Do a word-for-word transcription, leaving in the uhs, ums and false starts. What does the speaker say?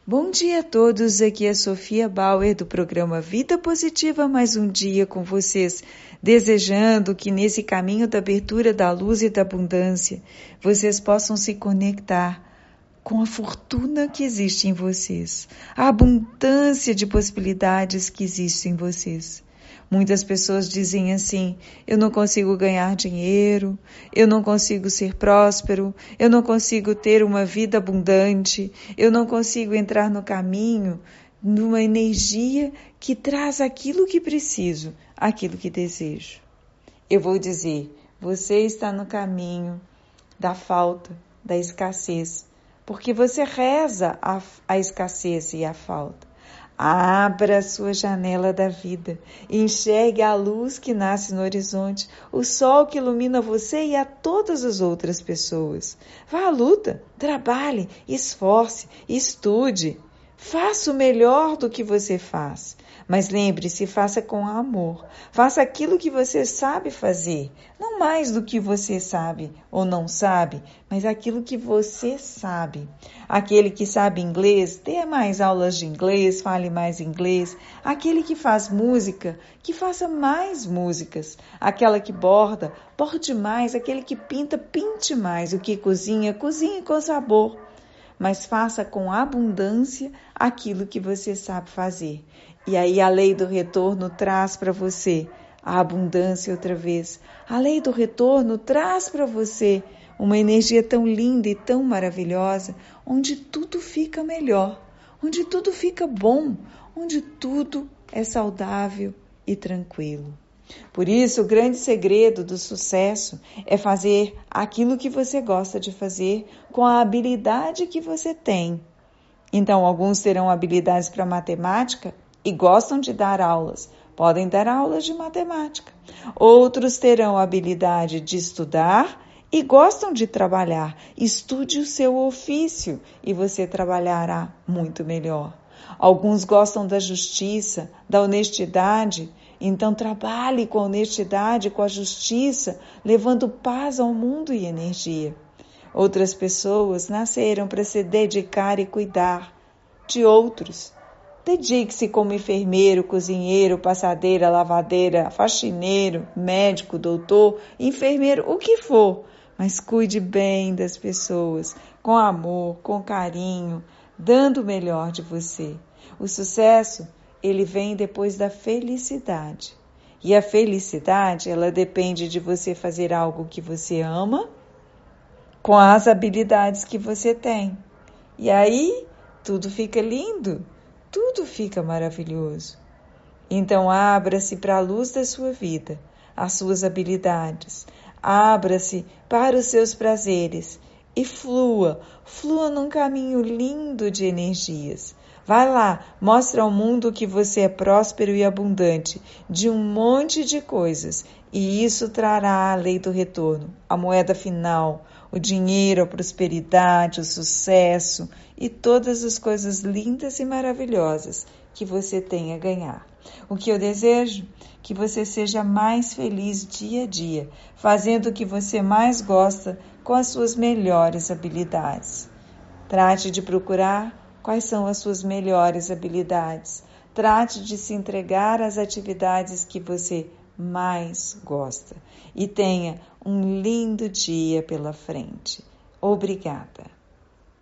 Bom dia a todos, aqui é Sofia Bauer do programa Vida Positiva, mais um dia com vocês, desejando que nesse caminho da abertura da luz e da abundância, vocês possam se conectar com a fortuna que existe em vocês, a abundância de possibilidades que existe em vocês. Muitas pessoas dizem assim, eu não consigo ganhar dinheiro, eu não consigo ser próspero, eu não consigo ter uma vida abundante, eu não consigo entrar no caminho, numa energia que traz aquilo que preciso, aquilo que desejo. Eu vou dizer, você está no caminho da falta, da escassez, porque você reza a, a escassez e a falta. Abra a sua janela da vida e enxergue a luz que nasce no horizonte, o sol que ilumina você e a todas as outras pessoas. Vá à luta, trabalhe, esforce, estude, faça o melhor do que você faz. Mas lembre-se, faça com amor. Faça aquilo que você sabe fazer. Não mais do que você sabe ou não sabe, mas aquilo que você sabe. Aquele que sabe inglês, dê mais aulas de inglês, fale mais inglês. Aquele que faz música, que faça mais músicas. Aquela que borda, borde mais. Aquele que pinta, pinte mais. O que cozinha, cozinhe com sabor. Mas faça com abundância aquilo que você sabe fazer. E aí a lei do retorno traz para você a abundância outra vez. A lei do retorno traz para você uma energia tão linda e tão maravilhosa, onde tudo fica melhor, onde tudo fica bom, onde tudo é saudável e tranquilo. Por isso, o grande segredo do sucesso é fazer aquilo que você gosta de fazer com a habilidade que você tem. Então, alguns terão habilidades para matemática e gostam de dar aulas. Podem dar aulas de matemática. Outros terão habilidade de estudar e gostam de trabalhar. Estude o seu ofício e você trabalhará muito melhor. Alguns gostam da justiça, da honestidade. Então trabalhe com a honestidade, com a justiça, levando paz ao mundo e energia. Outras pessoas nasceram para se dedicar e cuidar de outros. Dedique-se como enfermeiro, cozinheiro, passadeira, lavadeira, faxineiro, médico, doutor, enfermeiro, o que for. Mas cuide bem das pessoas, com amor, com carinho, dando o melhor de você. O sucesso, ele vem depois da felicidade. E a felicidade, ela depende de você fazer algo que você ama, com as habilidades que você tem. E aí, tudo fica lindo, tudo fica maravilhoso. Então, abra-se para a luz da sua vida, as suas habilidades. Abra-se para os seus prazeres e flua, flua num caminho lindo de energias. Vai lá, mostra ao mundo que você é próspero e abundante de um monte de coisas. E isso trará a lei do retorno, a moeda final, o dinheiro, a prosperidade, o sucesso e todas as coisas lindas e maravilhosas que você tem a ganhar. O que eu desejo? Que você seja mais feliz dia a dia, fazendo o que você mais gosta com as suas melhores habilidades. Trate de procurar quais são as suas melhores habilidades. Trate de se entregar às atividades que você mais gosta. E tenha um lindo dia pela frente. Obrigada.